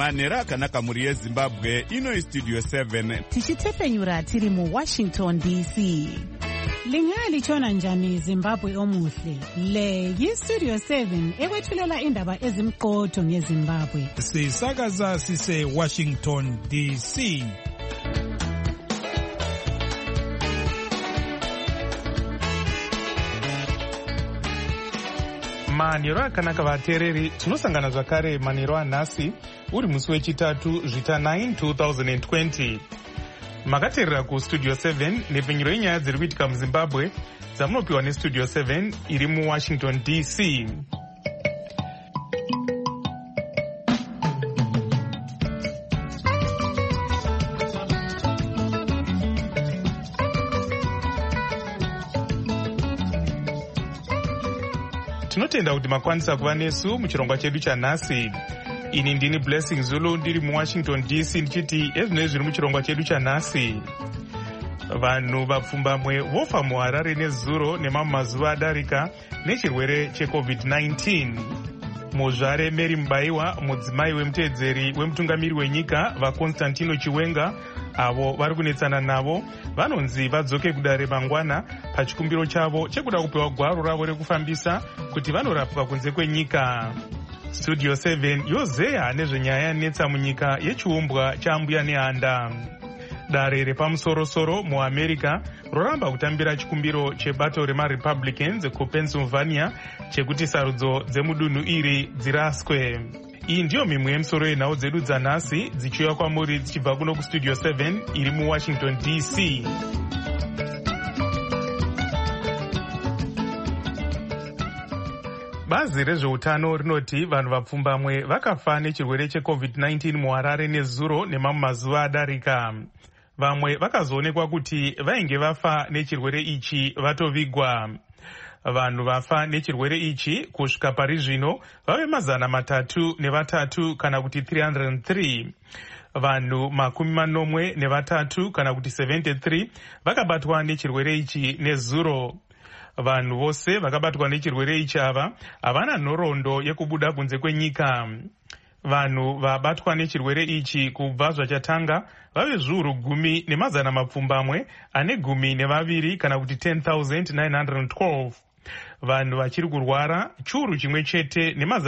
Manera akanaka muri yeZimbabwe. Ino Studio 7 tichitepenyura tiri mu Washington DC. Lingalitshona njani Zimbabwe omuhle? Le yi-Studio 7 ekwethulela indaba ezimqotho ngeZimbabwe. Sisakaza sise Washington DC. Manero akanaka vateereri, tinosangana zvakare manero anhasi uri musi wechitatu zvita 9 2020. Makateerera kuStudio 7 nepfenyuro yenyaya dziri kuitika muZimbabwe dzamunopiwa neStudio 7 iri muWashington DC. Tinotenda kuti makwanisa kuva nesu muchirongwa chedu chanhasi. Ini ndini Blessing Zulu ndiri muWashington DC ndichiti ezvinoi zviri muchirongwa chedu chanhasi. Vanhu vapfumbamwe vofa muHarare nezuro nemamwe mazuva adarika nechirwere cheCovid-19. Muzvare Mary Mubaiwa, mudzimai wemuteedzeri wemutungamiri wenyika vaConstantino Chiwenga, avo vari kunetsana navo, vanonzi vadzoke kudare mangwana pachikumbiro chavo chekuda kupiwa gwaro ravo rekufambisa kuti vanorapwa kunze kwenyika. Studio 7 yozeya nezvenyaya yanetsa munyika yechiumbwa chaambuya nehanda. Dare repamusorosoro muAmerica roramba kutambira chikumbiro chebato remaRepublicans kuPennsylvania chekuti sarudzo dzemudunhu iri dziraswe. Iyi ndiyo mimwe yemisoro yenhau dzedu dzanhasi dzichiuya kwamuri dzichibva kuno kuStudio 7 iri muWashington DC. Bazi rezveutano rinoti vanhu vapfumbamwe vakafa nechirwere cheCovid-19 muHarare nezuro nemamwe mazuva adarika. Vamwe vakazoonekwa kuti vainge vafa nechirwere ichi vatovigwa. Vanhu vafa nechirwere ichi kusvika pari zvino vave 303 kana kuti 303. Vanhu 83 kana kuti 73 vakabatwa nechirwere ichi nezuro. Vanhu vose vakabatwa nechirwere ichi ava havana nhoroondo yekubuda kunze kwenyika. Vanhu vabatwa nechirwere ichi kubva zvachatanga vave zviuru 10,000 ane 12 kana kuti 10,912. Vanhu vachiri kurwara chiuru chimwe chete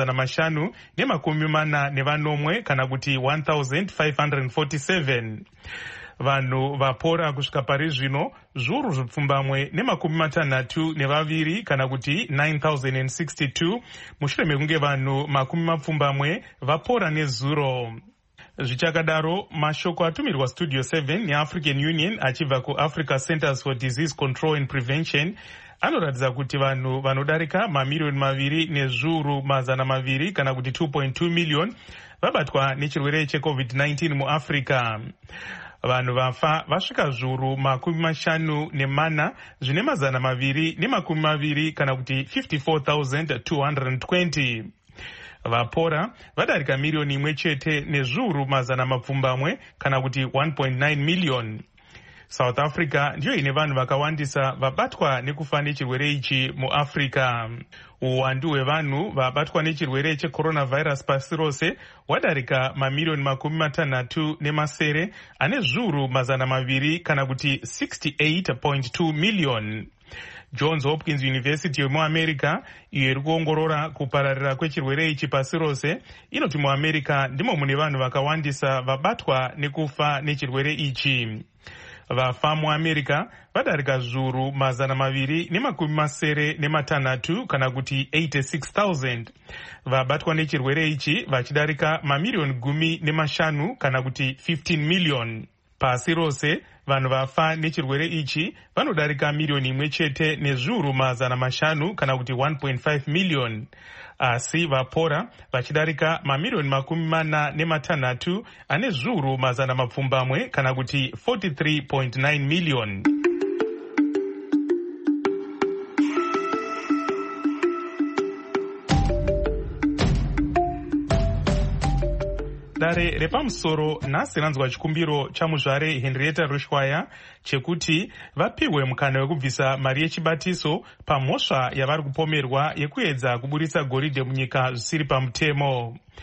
ne540 kana kuti 1,547. Vanhu vapora kusvika pari zvino zviuru zvipfumbamwe ne62 kana kuti 9,062 mushure mekunge vanhu 10 vapora nezuro. Zvichakadaro, mashoko atumirwa Studio 7 neAfrican Union achibva kuAfrica Centers for Disease Control and Prevention anoratidza kuti vanhu vanodarika 2,200,000 kana kuti 2.2 million vabatwa nechirwere cheCovid-19 muAfrica. Vanhu vafa vasvika zviuru 54 zvine 220 kana kuti 54,220. Vapora vadarika milioni imwe chete nezviuru 100 kana kuti 1.9 million. South Africa ndiyo ine vanhu vakawandisa vabatwa nekufa nechirwere ichi muAfrica. Uwandu hwevanhu vabatwa nechirwere checoronavirus pasi rose wadarika mamilioni 60 ane zviuru 200 kana kuti 68.2 million. Johns Hopkins University yemuAmerica iyo iri kuongorora kupararira kwechirwere ichi pasi rose inoti muAmerica ndimo mune vanhu vakawandisa vabatwa nekufa nechirwere ichi. Vafa muAmerica vadarika zviuru 276 kana kuti 86,000. Vabatwa nechirwere ichi vachidarika mamilioni 15 kana kuti 15 million. Pasi rose vanhu vafa nechirwere ichi vanodarika milioni imwe chete nezviuru 500 kana kuti 1.5 million. Asi vapora vachidarika mamilioni 46 ane zviuru 100 kana kuti 43.9 million. Dare repamusoro nhasi ranzwa chikumbiro chamuzvare Henrietta Rushwaya chekuti vapiwe mukana wekubvisa mari yechibatiso pamhosva yavari kupomerwa yekuedza kuburitsa goridhe munyika zvisiri pamutemo.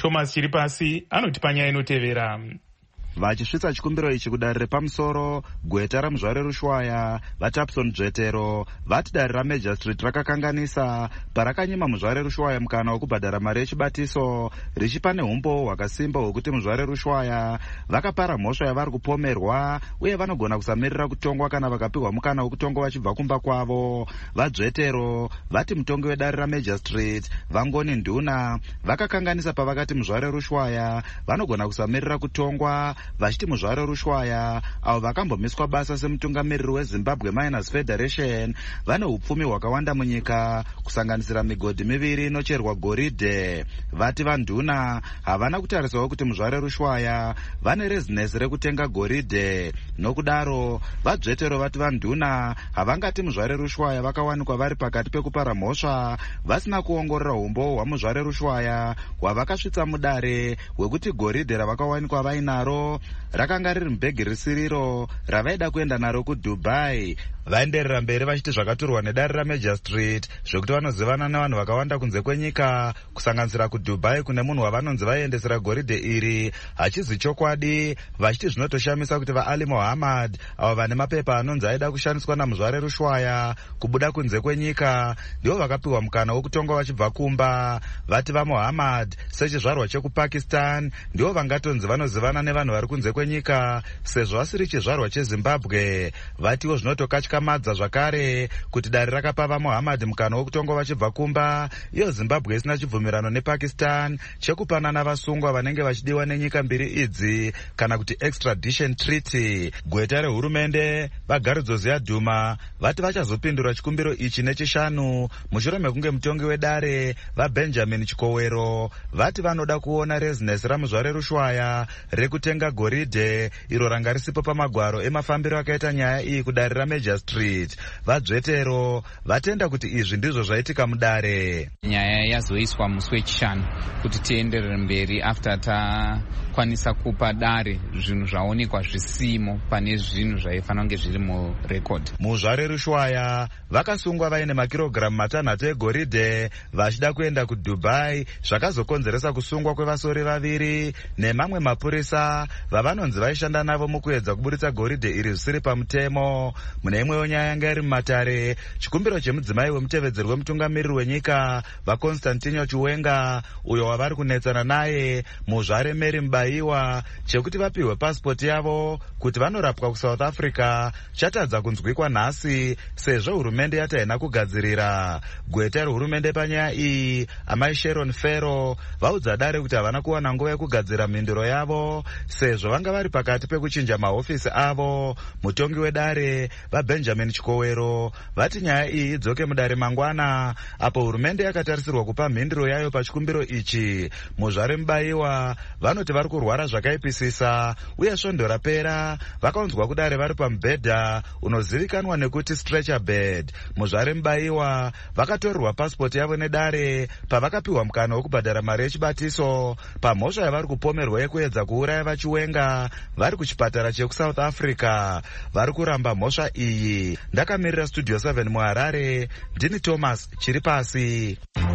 Thomas Chiripasi anoti panyaya inotevera. Vachisvitsa chikumbiro ichi kudare repamusoro, gweta ramuzvare Rushwaya, vaTapson Dzvetero vati dare raMajor Street rakakanganisa parakanyima muzvare Rushwaya mukana wokubhadhara mari yechibatiso, richipa neumbo hwakasimba hwekuti muzvare Rushwaya vakapara mhosva yavari kupomerwa uye vanogona kusamirira kutongwa kana vakapiwa mukana wokutongwa vachibva kumba kwavo. VaDzvetero vati mutongi wedare raMajor Street Vangoni Nduna vakakanganisa pavakati muzvare Rushwaya vanogona kusamirira kutongwa, vachiti muzvare Rushwaya avo vakambomiswa basa semutungamiriri weZimbabwe Miners Federation vane upfumi hwakawanda munyika kusanganisira migodhi miviri inocherwa goridhe. Vati vaNduna havana kutarisawo kuti muzvare Rushwaya vane rezinesi rekutenga goridhe. Nokudaro vaDzvetero vati vaNduna havangati muzvare Rushwaya vakawanikwa vari pakati pekupara mhosva vasina kuongorora umbo hwamuzvare Rushwaya hwavakasvitsa mudare hwekuti goridhe ravakawanikwa vainaro rakanga riri mubhegi risiriro ravaida kuenda naro kuDubai. Vaenderera mberi vachiti zvakaturwa nedare raMajor Street zvekuti vanozivana nevanhu vakawanda kunze kwenyika kusanganisira kuDubai kune munhu wavanonzi vaiendesera goridhe iri hachizi chokwadi, vachiti zvinotoshamisa kuti vaAli Mohammed avo vane mapepa anonzi aida kushandiswa namuzvare Rushwaya kubuda kunze kwenyika ndivo vakapiwa mukana wokutongwa vachibva kumba. Vati vaMohammed sechizvarwa chekuPakistan ndivo vangatonzi vanozivana nevanhu vari kunze kwenyika sezvo asiri chizvarwa cheZimbabwe. Vatiwo zvinotokamadza zvakare kuti dare rakapa vaMohammed mukana wokutongwa vachibva kumba, iyo Zimbabwe isina chibvumirano nePakistan chekupanana vasungwa vanenge vachidiwa nenyika mbiri idzi kana kuti extradition treaty. Gweta rehurumende vaGaridzos Duma vati vachazopindura chikumbiro ichi nechishanu mushure mekunge mutongi wedare vaBenjamin Chikowero vati vanoda kuona rezinesi ramuzvare Rushwaya rekutenga goridhe iro ranga risipo pamagwaro emafambiro akaita nyaya iyi kudare raMajor Street. VaDzvetero vatenda kuti izvi ndizvo zvaitika mudare. Nyaya yazoiswa musi wechishanu kuti tienderere mberi after takwanisa kupa dare zvinhu zvaonekwa zvisimo pane zvinhu zvaifanira kunge zviri murekodi. Muzvare Rushwaya vakasungwa vaine makirogiramu matanhatu egoridhe vachida kuenda kuDubai, zvakazokonzeresa kusungwa kwevasori vaviri nemamwe mapurisa vavanonzi vaishanda navo mukuedza kuburitsa goridhe iri zvisiri pamutemo. Mune imwewo nyaya yanga iri mumatare, chikumbiro chemudzimai wemutevedzeri wemutungamiriri wenyika vaConstantino Chiwenga uyo wavari kunetsana naye muzvare Mary Mubayiwa chekuti vapiwe pasipoti yavo kuti vanorapwa kuSouth Africa chatadza kunzwikwa nhasi sezvo hurumende yati haina kugadzirira. Gweta rehurumende panyaya iyi amai Sharon Ferro vaudza dare kuti havana kuwana nguva yekugadzira mhinduro yavo sezvo vanga vari pakati pekuchinja mahofisi avo. Mutongi wedare vaBenjamin Chikowero vati nyaya iyi idzoke mudare mangwana apo hurumende yakatarisirwa kupa mhinduro yayo pachikumbiro ichi. Muzvare Mubayiwa vanoti vari kurwara zvakaipisisa uye svondo rapera vakaunzwa kudare vari pamubhedha unozivikanwa nekuti stretcher bed. Muzvare Mubayiwa vakatorerwa pasipoti yavo nedare pavakapiwa mukana wokubhadhara mari yechibatiso pamhosva yavari kupomerwa yekuedza kuuraya vaChiwenga vari kuchipatara chekuSouth Africa. Vari kuramba mhosva iyi. Ndakamirira Studio 7 muHarare, ndini Thomas Chiripasi.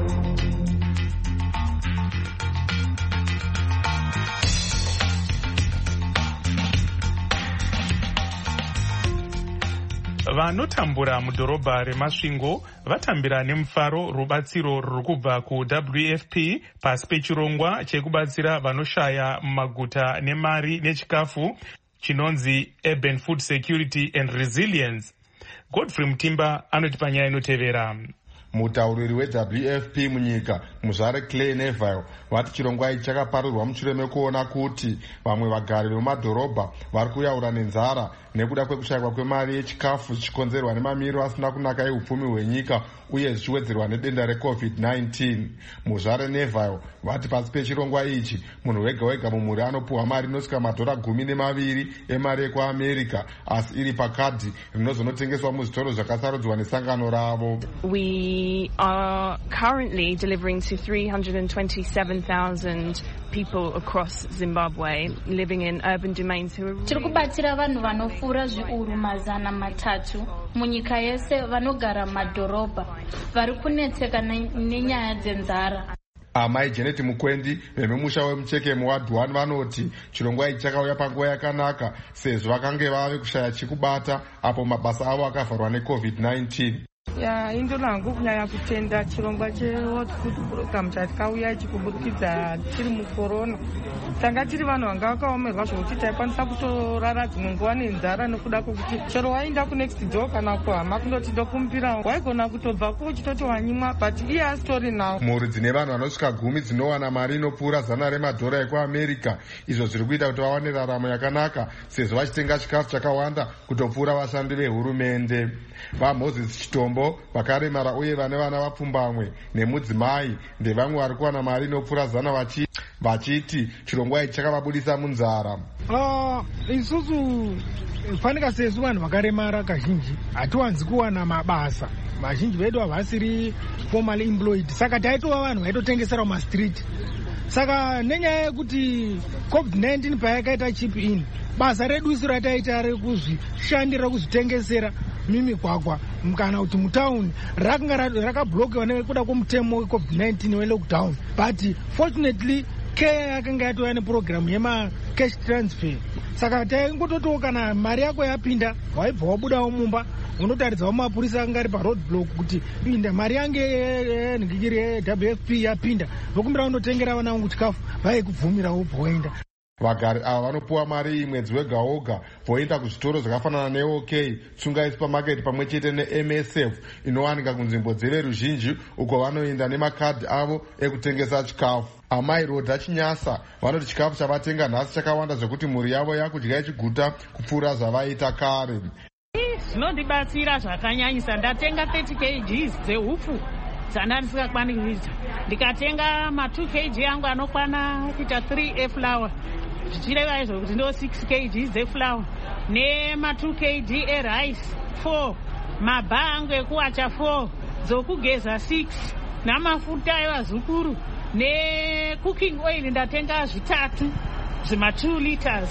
Vanotambura mudhorobha reMasvingo vatambira nemufaro rubatsiro ruri kubva kuWFP pasi pechirongwa chekubatsira vanoshaya mumaguta nemari nechikafu chinonzi Urban Food Security and Resilience. Godfrey Mutimba anoti panyaya inotevera. Mutauriri weWFP munyika muzvare Clay Neville vati chirongwa ichi chakaparirwa mushure mekuona kuti vamwe vagari vemumadhorobha vari kuyaura nenzara nekuda kwekushayikwa kwemari yechikafu zvichikonzerwa nemamiro asina kunaka eupfumi hwenyika uye zvichiwedzerwa nedenda reCovid-19. Muzvare Neville vati pasi pechirongwa ichi munhu wega wega mumhuri anopuhwa mari inosvika $220 emari yekuAmerica asi iri pakadhi rinozonotengeswa muzvitoro zvakasarudzwa nesangano ravo. We are currently delivering to 327,000 people across Zimbabwe living in urban domains who are tiri kubatsira vanhu vanofura zviuru 300 munyika yese vanogara madhorobha vari kunetseka nenyaya dzenzara. Amai Janet Mukwendi vememusha wemuchekemo waDhuwani vanoti chirongwa ichi chakauya panguva yakanaka sezvo vakange vave kushaya chekubata apo mabasa avo akavharwa neCovid-19. Indiro hangu kunyanya kutenda chirongwa cheWorld Food Program chatikauya ichi kuburikidza tiri mukorona. Tanga tiri vanhu vanga vakaomerwa zvokuti taikwanisa kutorara dzimwe nguva nenzara nekuda kwokuti chero waenda kunext door kana kuhama kundoti ndokumbira waigona kutobva kuchitoti wanyimwa but iye asitori nawo. Mhuri dzine vanhu vanosvika 10 dzinowana mari inopfuura $100 ekuAmerica, izvo zviri kuita kuti vawane raramo yakanaka sezvo vachitenga chikafu chakawanda kutopfuura vashandi vehurumende. VaMoses Chitombo vakaremara uye vane vana vapfumbamwe nemudzimai ndevamwe vari kuwana mari inopfuura 100 vachiti chirongwa ichi chakavabudisa munzara. Isusu fanika sesu vanhu vakaremara kazhinji hatiwanzi kuwana mabasa, vazhinji vedu havasiri formally employed, saka taitova vanhu vaitotengesera mumastreet. Saka nenyaya yekuti COVID-19 payakaita chip in, basa redu isu rataita rekuzvishandira kuzvitengesera mimigwagwa kana kuti mutauni rakanga rakablokiwa nekuda kwomutemo weCovid-19 welockdown, but fortunately care yakanga yatova neprogramu yemacash transfer. Saka taingototiwo kana mari yako yapinda waibva wabudawo mumba unotaridzawo mapurisa anga ari paroadblock kuti pinda mari yange yenhikiri yeWFP yapinda, vokumbira unotengera vana vangu chikafu vaikubvumirawo bwoenda. Vagari ava vanopuwa mari mwedzi wega woga voenda kuzvitoro zvakafanana neOK, Tsungai Supermarket pamwe chete neMSF inowanika kunzvimbo dzeveruzhinji uko vanoenda nemakadhi avo ekutengesa chikafu. Amai Rodha Chinyasa vanoti chikafu chavatenga nhasi chakawanda zvekuti mhuri yavo yakudya ichiguta kupfuura zvavaita kare. Zvinondibatsira zvakanyanyisa. Ndatenga 30 kg dzehupfu dzandandisingakwanisi kuita, ndikatenga ma2 kg yangu anokwana kuita 3 eflour, zvichireva izvo kuti ndo 6 kg dzeflour nema2 kg erice 4, mabha angu ekuwacha 4, dzokugeza 6, namafuta evazukuru necooking oil ndatenga 3 zvima2 liters.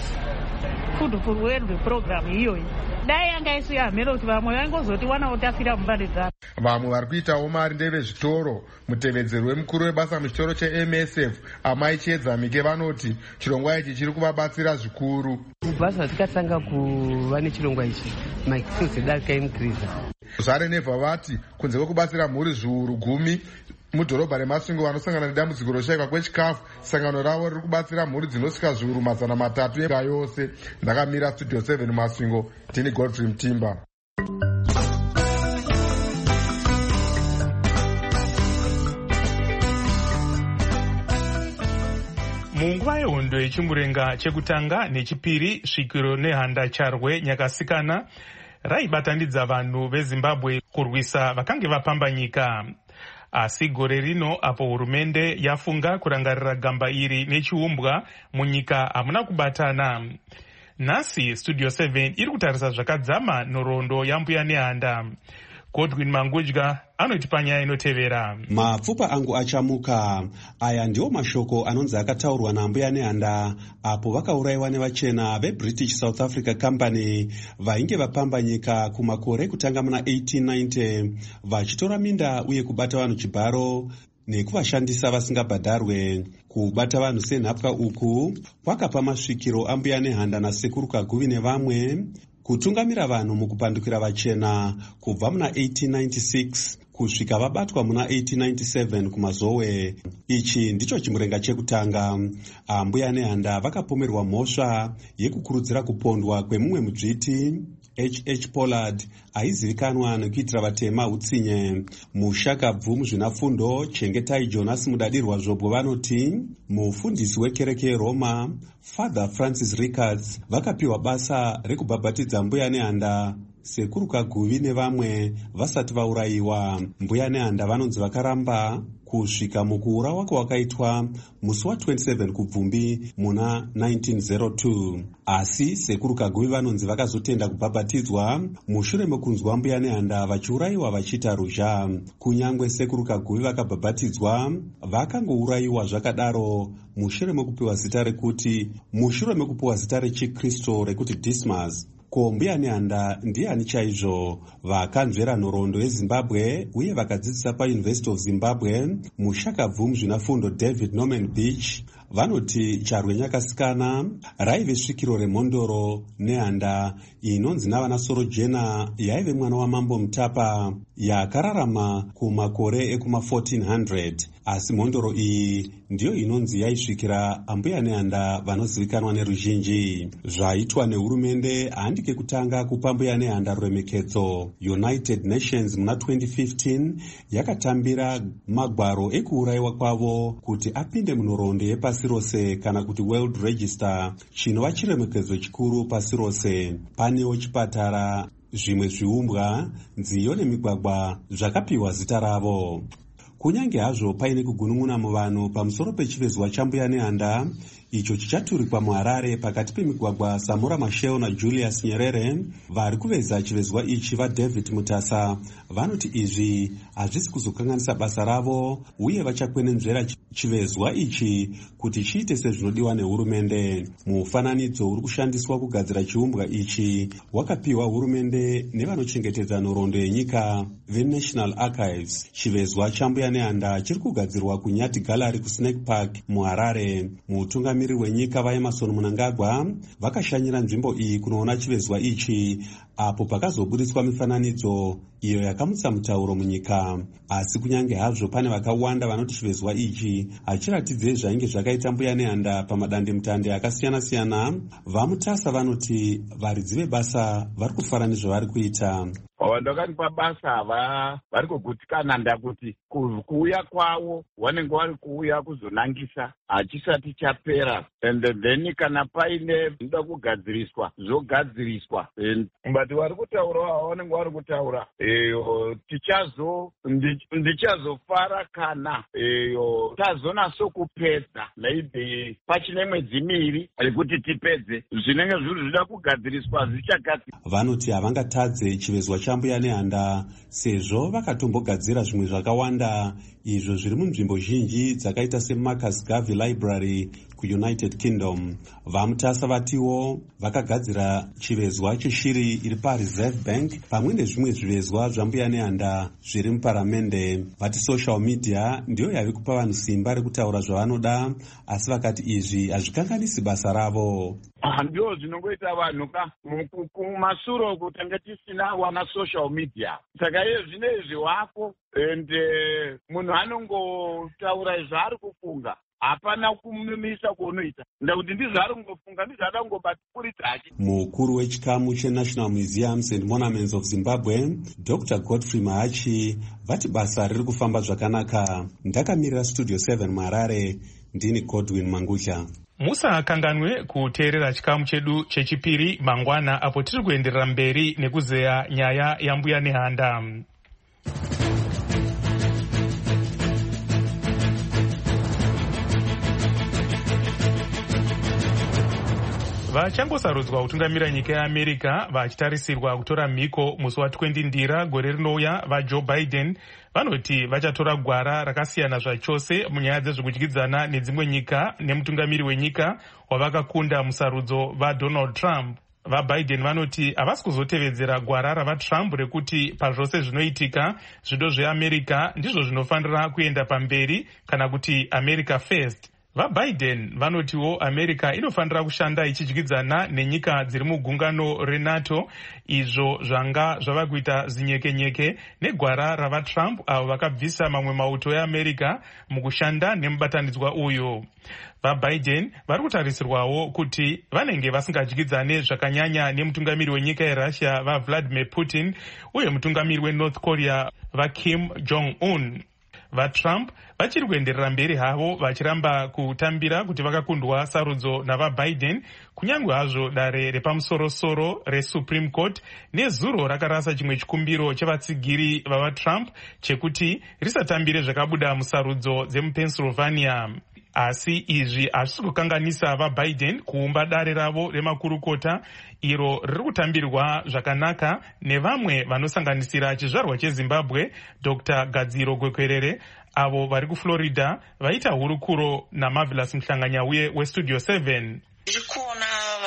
Food for World Program iyoyi dai yanga isu yamhero kuti vamwe vaingozoti wanawo tafira mumbande dzavo. Vamwe vari kuitawo mari ndevezvitoro. Mutevedzeri wemukuru webasa muchitoro cheMSF Amai Chiedzamike vanoti chirongwa ichi chiri kuvabatsira zvikuru. Basa tikatanga kuva nechirongwa ichi maexpense darika increase. Zvare Nevha vati kunze kwekubatsira mhuri zviuru 10 mudhorobha reMasvingo vanosangana nedambudziko roshayikwa kwechikafu, sangano ravo riri kubatsira mhuri dzinosvika zviuru 300 nyika yose. Ndakamira Studio 7 Masvingo, ndini Godfrey Mtimba. Munguva yehondo yechimurenga chekutanga nechipiri, svikiro nehanda charwe Nyakasikana raibatanidza vanhu veZimbabwe kurwisa vakange vapamba nyika. Asi gore rino apo hurumende yafunga kurangarira gamba iri nechiumbwa munyika hamuna kubatana. Nhasi Studio 7 iri kutarisa zvakadzama nhoroondo yambuya nehanda. Godwin Mangudya anotipa nyaya inotevera. Mapfupa angu achamuka. Aya ndiwo mashoko anonzi akataurwa nambuya nehanda apo vakaurayiwa nevachena veBritish South Africa Company vainge vapamba nyika kumakore kutanga muna 1890 vachitora minda uye kubata vanhu chibharo nekuvashandisa vasingabhadharwe. Kubata vanhu senhapwa uku kwakapa masvikiro ambuya nehanda nasekuru Kaguvi nevamwe kutungamira vanhu mukupandukira vachena kubva muna 1896 kusvika vabatwa muna 1897 kumazowe. Ichi ndicho chimurenga chekutanga. Ambuya nehanda vakapomerwa mhosva yekukurudzira kupondwa kwemumwe mudzviti H.H. Pollard aizivikanwa nekuitira vatema utsinye. Mushakabvu muzvinafundo Chengetai Jonas Mudadirwa Zvobo vanoti mufundisi wekereke yeRoma Father Francis Rickards vakapiwa basa rekubhabhatidza mbuya nehanda sekuru Kaguvi nevamwe vasati vaurayiwa. Mbuya nehanda vanonzi vakaramba kusvika mukuurawa kwakaitwa musi wa27 kubvumbi muna 1902. Asi sekuru Kaguvi vanonzi vakazotenda kubhabhatidzwa mushure mekunzwa mbuya nehanda vachiurayiwa vachiita ruzha. Kunyangwe sekuru Kaguvi vakabhabhatidzwa vakangourayiwa zvakadaro mushure mekupiwa zita rechikristu rekuti Dismas. Ko mbuya nehanda ndiani chaizvo? Vakanzvera nhoroondo yeZimbabwe uye vakadzidzisa paUniversity of Zimbabwe mushakabvu muzvinafundo David Norman Beach vanoti charwenyakasikana raive svikiro remhondoro nehanda inonzi navanasoro jena yaive mwana wamambo Mutapa yakararama kumakore ekuma 1400, asi mhondoro iyi ndiyo inonzi yaisvikira ambuya nehanda vanozivikanwa neruzhinji. Zvaitwa nehurumende handike kutanga kupa mbuya nehanda ruremekedzo. United Nations muna 2015 yakatambira magwaro ekuurayiwa kwavo kuti apinde munhoroondo yepasi rose kana kuti World Register, chinova chiremekedzo chikuru pasi rose. Panewo chipatara, zvimwe zviumbwa, nziyo nemigwagwa zvakapiwa zita ravo. Kunyange hazvo paine kugunun'una muvanhu pamusoro pechivezwa chambuya nehanda icho chichaturikwa muHarare pakati pemigwagwa, Samora Machel naJulius Nyerere, vari kuveza chivezwa ichi vaDavid Mutasa vanoti izvi hazvisi kuzokanganisa basa ravo uye vachakwenenzvera chivezwa ichi kuti chiite sezvinodiwa nehurumende. Mufananidzo uri kushandiswa kugadzira chiumbwa ichi wakapiwa hurumende nevanochengetedza nhoroondo yenyika veNational Archives. Chivezwa chambuya nehanda chiri kugadzirwa kuNyati Gallery kuSnake Park muHarare. Mutungamiri wenyika vaEmmerson Mnangagwa vakashanyira nzvimbo iyi kunoona chivezwa ichi apo pakazobudiswa mifananidzo iyo yakamutsa mutauro munyika. Asi kunyange hazvo pane vakawanda vanoti chivezwa ichi hachiratidze zvainge zvakaita mbuya nehanda pamadandemutande akasiyana-siyana, vaMutasa vanoti varidzi vebasa vari kufara nezvavari kuita. Ndakanipa basa vari kugutsikana ndakuti kuuya kwavo vanenge vari kuuya kuzonangisa hachisati chapera, and then kana paine zvinoda kugadziriswa zvogadziriswa, but vari kutaura vanenge vari kutaura ndichazofara kana tazonasokupedza maybe pachine mwedzi miviri kuti tipedze zvinenge zviri zvida kugadziriswa zvichagadzirwa. Vanoti havangatadze chivezwa chambuya nehanda sezvo vakatombogadzira zvimwe zvakawanda izvo zviri munzvimbo zhinji dzakaita seMarcus Garvey Library kuUnited Kingdom. VaMutasa vatiwo vakagadzira chivezwa cheshiri iri paReserve Bank pamwe nezvimwe zvivezwa zvambuya nehanda zviri muparamende. Vati social media ndiyo yavi kupa vanhu simba rekutaura zvavanoda, asi vakati izvi hazvikanganisi basa ravo. Ndio zvinongoita vanhu kumasuro kutanga tisina wana social media. Saka iye zvinezvi wako and munhu anongotaura zvaari kufunga, hapana kumumisa kuonoita ndakuti ndizvaari kungofunga, ndizvaada kungobatipurita hake. Mukuru wechikamu cheNational Museums and Monuments of Zimbabwe Dr. Godfrey Mahachi vati basa riri kufamba zvakanaka. Ndakamirira Studio 7 muHarare, ndini Godwin Mangudya. Musakanganwe kuteerera chikamu chedu chechipiri mangwana apo tiri kuenderera mberi nekuzeya nyaya yambuya nehanda. Vachangosarudzwa kutungamira nyika yeAmerica vachitarisirwa kutora mhiko musi wa20 Ndira gore rinouya vaJoe Biden vanoti vachatora gwara rakasiyana zvachose munyaya dzezvekudyidzana nedzimwe nyika nemutungamiri wenyika wavakakunda musarudzo vaDonald Trump. VaBiden vanoti havasi kuzotevedzera gwara ravaTrump rekuti pazvose zvinoitika zvido zveAmerica ndizvo zvinofanira kuenda pamberi kana kuti America First. VaBiden vanotiwo America inofanira kushanda ichidyidzana nenyika dziri mugungano reNATO, izvo zvanga zvava kuita zinyekenyeke negwara ravaTrump avo vakabvisa mamwe mauto eAmerica mukushanda nemubatanidzwa uyu. VaBiden vari kutarisirwawo kuti vanenge vasingadyidzane zvakanyanya nemutungamiri wenyika yeRussia vaVladimir Putin uye mutungamiri weNorth Korea vaKim Jong-un. VaTrump vachiri kuenderera mberi havo vachiramba kutambira kuti vakakundwa sarudzo navaBiden, kunyange hazvo dare repamusoro-soro reSupreme Court nezuro rakarasa chimwe chikumbiro chevatsigiri vavaTrump chekuti risatambire zvakabuda musarudzo dzemuPennsylvania. Asi izvi hazvisi kukanganisa vaBiden kuumba dare ravo remakurukota iro riri kutambirwa zvakanaka nevamwe vanosanganisira chizvarwa cheZimbabwe Dr. Gadziro Gwekwerere avo vari kuFlorida vaita hurukuro naMarvelous Mhlanganyauye weStudio 7. Ndiri kuona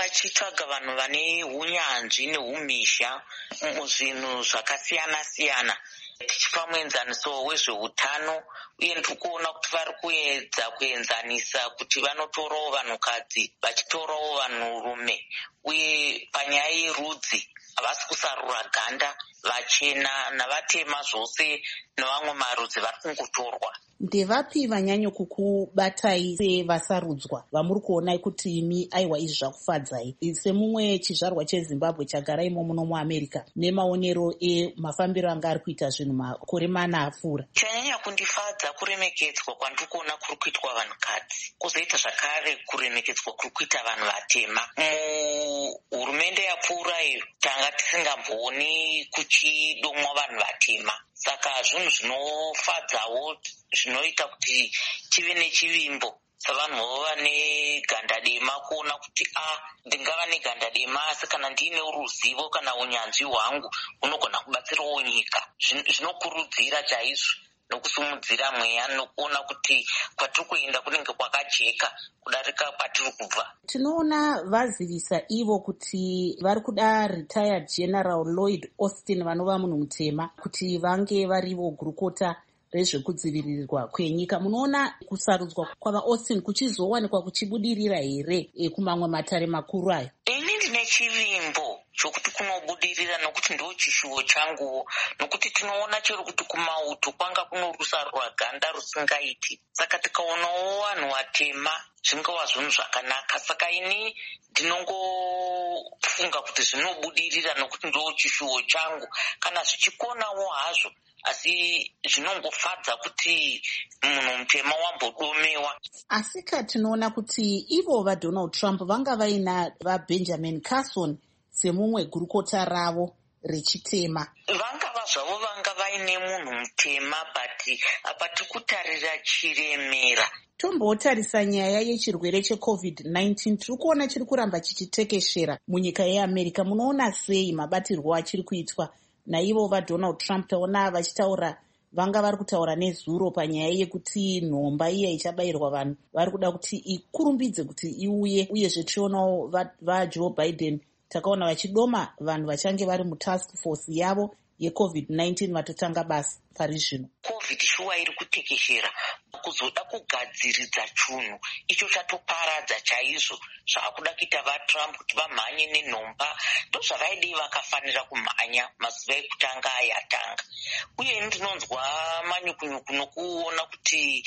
vachitsvaga vanhu vane unyanzvi neumhizha muzvinhu zvakasiyana siyana, tichipa muenzaniso wezveutano, uye ndiri kuona kuti vari kuedza kuenzanisa kuti vanotorawo vanhukadzi vachitorawo vanhurume, uye panyaya yerudzi havasi kusarura ganda, vachena navatema zvose nevamwe marudzi vari kungotorwa. Ndevapi vanyanyo kukubatai sevasarudzwa vamuri kuonai kuti imi aiwa izvi zvakufadzai semumwe chizvarwa cheZimbabwe chagara imomo muAmerica nemaonero emafambiro anga ari kuita zvinhu makore 4 apfuura? Chanyanya kundifadza kuremekedzwa kwandiri kuona kuri kuitwa vanhukadzi, kwozoita zvakare kuremekedzwa kuri kuita vanhu vatema. Muhurumende yapfuura iyo tanga tisingambooni kuchidomwa vanhu vatema, saka zvinhu zvinofadzawo zvinoita kuti tive nechivimbo savanhuwo vane ganda dema, kuona kuti ndingava neganda dema asi kana ndiine ruzivo kana unyanzvi hwangu hunogona kubatsirawo nyika. Zvinokurudzira chaizvo nokusimudzira mweya nokuona kuti kwatiri kuenda kunenge kwakajeka kudarika kwatiri kubva. Tinoona vazivisa ivo kuti vari kuda retired General Lloyd Austin vanova munhu mutema kuti vange varivo gurukota rezvekudzivirirwa kwenyika. Munoona kusarudzwa kwavaAustin kuchizowanikwa kuchibudirira here kumamwe matare makuru ayo? Ini ndine chivimbo chokuti kunobudirira nokuti ndo chishuwo changuwo, nokuti tinoona chero kuti kumauto kwanga kunorusarwa ganda rusingaiti, saka tikaonawo vanhu vatema zvingava zvinhu zvakanaka. Saka ini ndinongofunga kuti zvinobudirira nokuti ndo chishuwo changu, kana zvichikonawo hazvo asi zvinongofadza kuti munhu mutema wambodomewa. Asika tinoona kuti ivo vaDonald Trump vanga vaina vaBenjamin Carson semumwe gurukota ravo rechitema. Vangava zvavo vanga vaine munhu mutema, but apa tiri kutarira chiremera. Tombotarisa nyaya yechirwere cheCovid-19 tiri kuona chiri kuramba chichitekeshera munyika yeAmerica. Munoona sei mabatirwo achiri kuitwa naivo vaDonald Trump? Taona vachitaura, vanga vari kutaura nezuro panyaya yekuti nhomba iya ichabayirwa vanhu vari kuda kuti ikurumbidze kuti iuye, uyezve tionawo vaJoe Biden takaona vachidoma vanhu vachange vari mutask force yavo yeCovid-19 vatotanga basa pari zvino. Covid shuwa iri kutekeshera, kuzoda kugadziridza chunhu icho chatoparadza chaizvo. Zvaakuda kuita vaTrump kuti vamhanye nenhomba ndozvavaidei vakafanira kumhanya mazuva ekutanga ayatanga. Uye ndinonzwa manyukunyuku nokuona kuti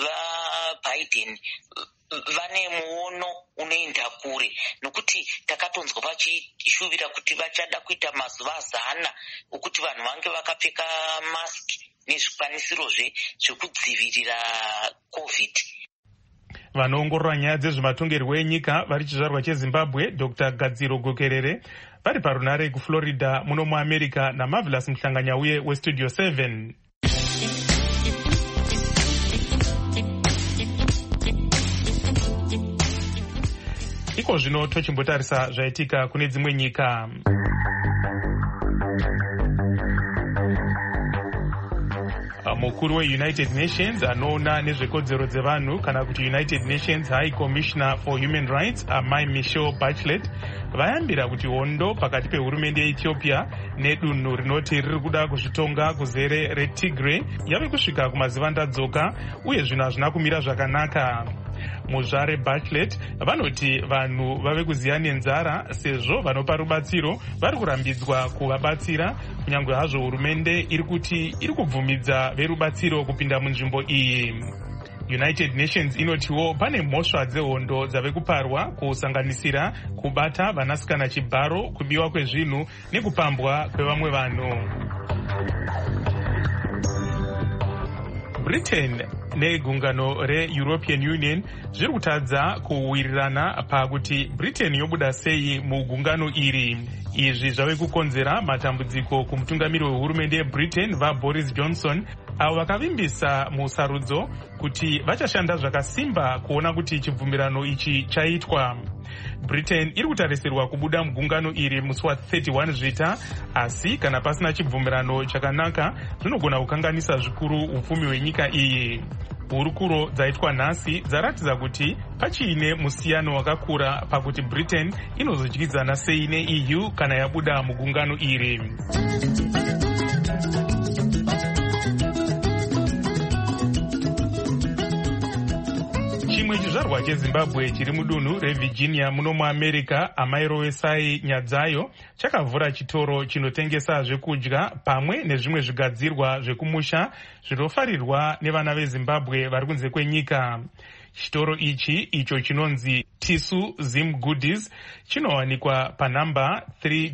vaBiden vane muono unoenda kure, nokuti takatonzwa vachishuvira kuti vachada kuita mazuva 100 okuti vanhu vange vakapfeka masiki nezvikwanisirozve zvekudzivirira COVID. Vanoongorora nyaya dzezvematongerwo enyika vari chizvarwa cheZimbabwe, Dr. Gadziro Gokerere, vari parunare kuFlorida muno muAmerica naMarvelous Muhlanganyauye weStudio 7. Iko zvino tochimbotarisa zvaitika kune dzimwe nyika. Mukuru weUnited Nations anoona nezvekodzero dzevanhu kana kuti United Nations High Commissioner for Human Rights Amai Michelle Bachelet vayambira kuti hondo pakati pehurumende yeEthiopia nedunhu rinoti riri kuda kuzvitonga kuzere reTigray yave kusvika kumazivandadzoka uye zvinhu hazvina kumira zvakanaka. Muzvare Bachelet vanoti vanhu vave kuziya nenzara sezvo vanopa rubatsiro vari kurambidzwa kuvabatsira, kunyange hazvo hurumende iri kuti iri kubvumidza verubatsiro kupinda munzvimbo iyi. United Nations inotiwo pane mhosva dzehondo dzave kuparwa kusanganisira kubata vanasikana chibharo, kubiwa kwezvinhu nekupambwa kwevamwe vanhu. Britain negungano reEuropean Union zviri kutadza kuwirirana pakuti Britain yobuda sei mugungano iri. Izvi zvave kukonzera matambudziko kumutungamiri wehurumende yeBritain vaBoris Johnson, avo vakavimbisa musarudzo kuti vachashanda zvakasimba kuona kuti chibvumirano ichi chaitwa. Britain iri kutarisirwa kubuda mugungano iri musi wa31 Zvita, asi kana pasina chibvumirano chakanaka zvinogona kukanganisa zvikuru upfumi hwenyika iyi. hurukuro dzaitwa nhasi dzaratidza kuti pachiine musiyano wakakura pakuti Britain inozodyidzana sei neEU kana yabuda mugungano iri. Chimwe chizvarwa cheZimbabwe chiri mudunhu reVirginia muno muAmerica, amai Rowesai Nyadzayo, chakavhura chitoro chinotengesa zvekudya pamwe nezvimwe zvigadzirwa zvekumusha zvinofarirwa nevana veZimbabwe vari kunze kwenyika. Chitoro ichi, icho chinonzi Tisu Zim Goodies, chinowanikwa panhamba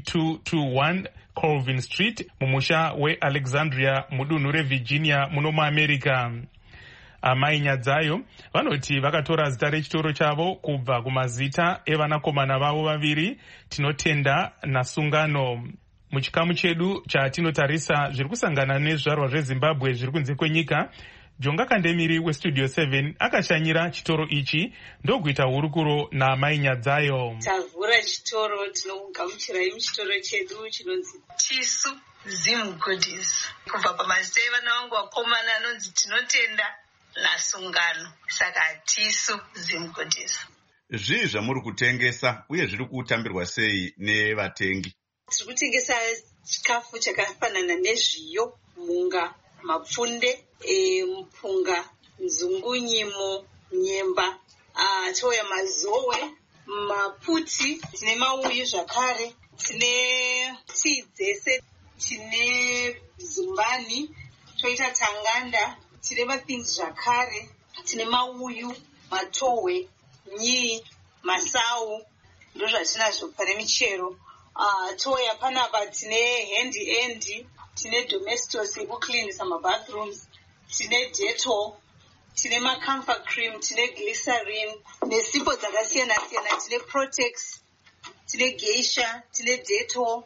3221 Colvin Street mumusha weAlexandria mudunhu reVirginia muno muAmerica. Amai Nyadzayo vanoti vakatora zita rechitoro chavo kubva kumazita evanakomana vavo vaviri, Tinotenda naSungano. Muchikamu chedu chatinotarisa zviri kusangana nezvizvarwa zveZimbabwe zviri kunze kwenyika, Jonga Kandemiri weStudio 7 akashanyira chitoro ichi ndokuita hurukuro naamai Nyadzayo. Tavhura chitoro, tinogamuchirai muchitoro chedu chinonzi Tisu Zim Goodies. Kubva pamazita evana vangu vakomana anonzi Tinotenda naSungano, saka Tisu Zim Goodies. Zvii zvamuri kutengesa uye zviri kutambirwa sei nevatengi? Tiri kutengesa chikafu chakafanana nezviyo, munga, mapfunde, mpunga, nzungunyimo, nyemba, toya mazowe, maputi, tine mauyu zvakare, tine tii dzese, tine zumbani, toita tanganda, tine mapinzi zvakare, tine mauyu, matowe, nyii, masau, ndozvatinazvo pane michero. Toya panapa tine hendi, tine domestos yekuklinisa mabathrooms, tine Dettol, tine macamphor cream, tine glycerin, nesipo dzakasiyana-siyana, tine Protex, tine Geisha, tine Dettol.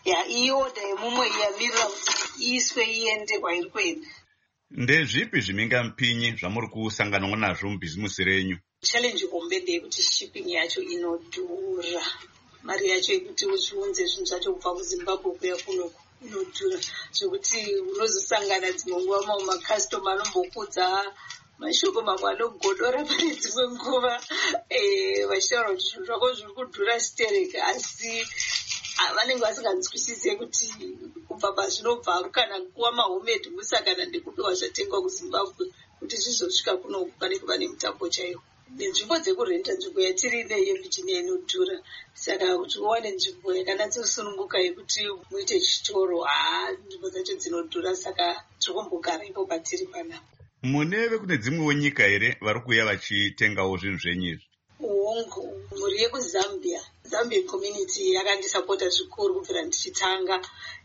Ioda yemumwe yamirira kuti iiswe iende kwairi kuenda. Ndezvipi zvimingampinyi zvamuri kusanganwa nazvo mubhizimusi renyu? Challenge hombe ndeyekuti shipping yacho inodhura. Mari yacho yekuti uzviunze zvinhu zvacho kubva kuZimbabwe kuya kunoku inodhura, zvekuti unozosangana dzimwe nguva mamwe makastoma anombokudza mashoko mamwe anogodora pane dzimwe nguva vachitaura kuti zvinhu zvako zviri kudhura stereki, asi vanenge vasinganzwisise kuti kubva pazvinobva kana kuva mahomemade musakana ndekupiwa zvatengwa kuZimbabwe kuti zvizosvika kunoku pane kuva nemutambo chaiwo. Nenzvimbo dzekurenta, nzvimbo yatiri ineyi yeVirginia inodhura, saka kuti uwane nzvimbo yakanatsosununguka yekuti muite chitoro, nzvimbo dzacho dzinodhura, saka tiri kumbogara ipo patiri panapa. Muneve kune dzimwewo nyika here vari kuuya vachitengawo zvinhu zvenyu izvi? Hongu, mhuri yekuZambia, Zambian community yakandisapota zvikuru kubvira ndichitanga,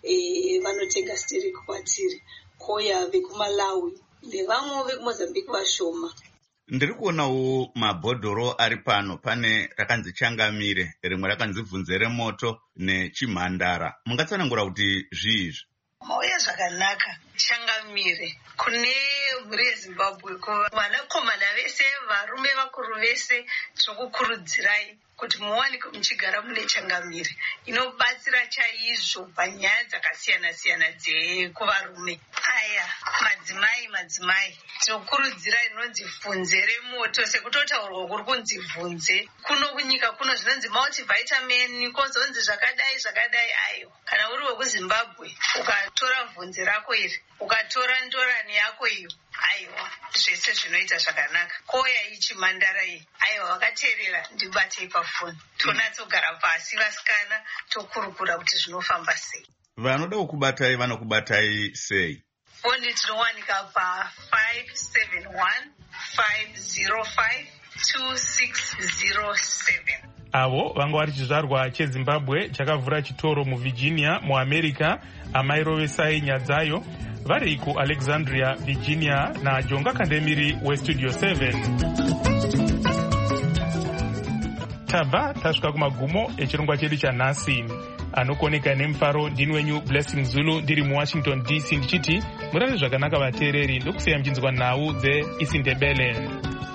vanotenga stereki kwatiri, koya vekuMalawi nevamwe vekuMozambique vashoma. Ndiri kuonawo mabhodhoro ari pano, pane rakanzi Changamire, rimwe rakanzi Bvunze remoto neChimhandara. Mungatsanangura kuti zviizvi? Mauya zvakanaka. Changamire kune mhuri yeZimbabwe, vanakomana vese, varume vakuru vese, tinokukurudzirai kuti muwanike muchigara mune Changamire. Inobatsira chaizvo panyaya dzakasiyana-siyana dzekuvarume. Aya, madzimai, tinokurudzirai inonzi Bvunze remoto, sekutotaurwa kuri kunzi bvunze. Kuno kunyika kuno zvinonzi multivitamin, kozonzi zvakadai. Ayo, kana uri wekuZimbabwe, ukatora bvunze rako iri, ukatora ndorani yako iyo, aiwa, zvese zvinoita zvakanaka. Koya iChimhandara iyi, aiwa, vakateerera ndibatei pafoni. Tonatsogara pasi vasikana, tokurukura kuti zvinofamba sei. Vanoda kukubatai vanokubatai sei? Foni tinowanika pa 571-505-2607. Avo vanga vari chizvarwa cheZimbabwe chakavhura chitoro muVirginia muAmerica, amai Rowesai Nyadzayo, vari kuAlexandria, Virginia, naJonga Kandemiri weStudio 7. Tabva tasvika kumagumo echirongwa chedu chanhasi. Anokoneka nemufaro ndini wenyu Blessing Zulu ndiri muWashington DC ndichiti murave zvakanaka vateereri, ndokusiya mchinzwa nhau dzeIsiNdebele.